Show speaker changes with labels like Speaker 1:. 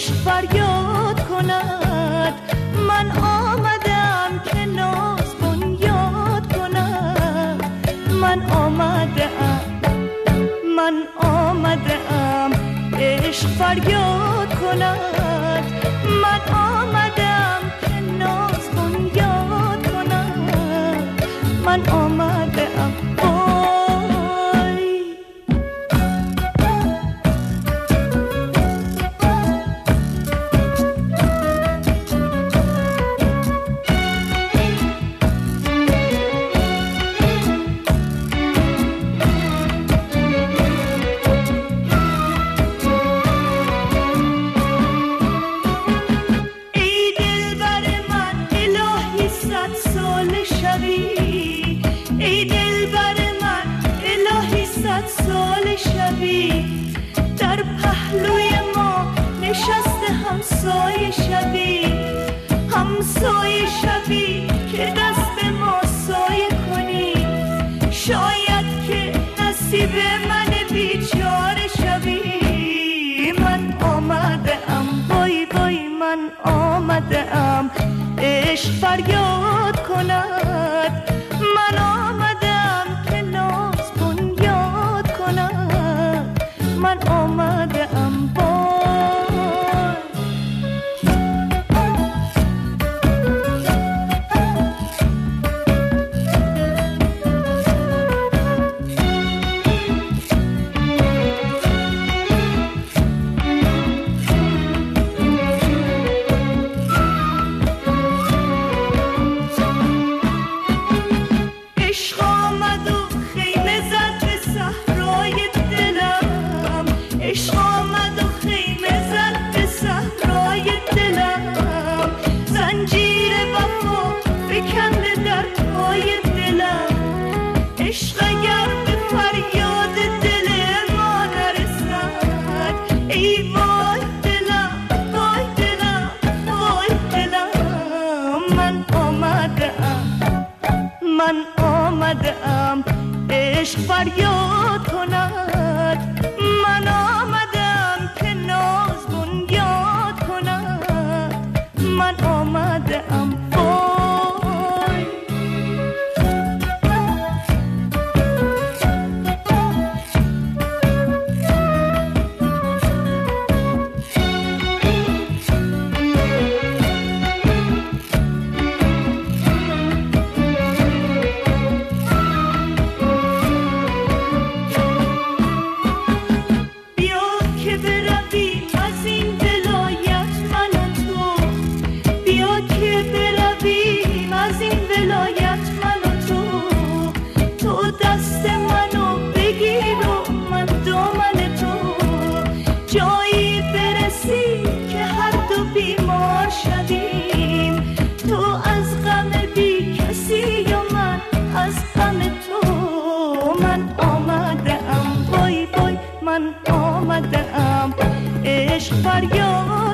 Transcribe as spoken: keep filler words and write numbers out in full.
Speaker 1: عشق فریاد کند. من آمدم که ناز بنیاد کند. من آمدم من آمدم عشق فریاد کند. من آمدم که ناز بنیاد کند. من آمدم در پهلوی ما نشسته همسایه شوی، همسایه شوی که دست ما سایه کنی. شاید که نصیب من بیچاره شوی. من آمدم وای وای من آمدم عشق فریاد کند. من آمدم که ناز بنیاد کند. من آمدم عشق فریاد کند. من آمدم که ناز بنیاد کند. من آمدم عشق فریاد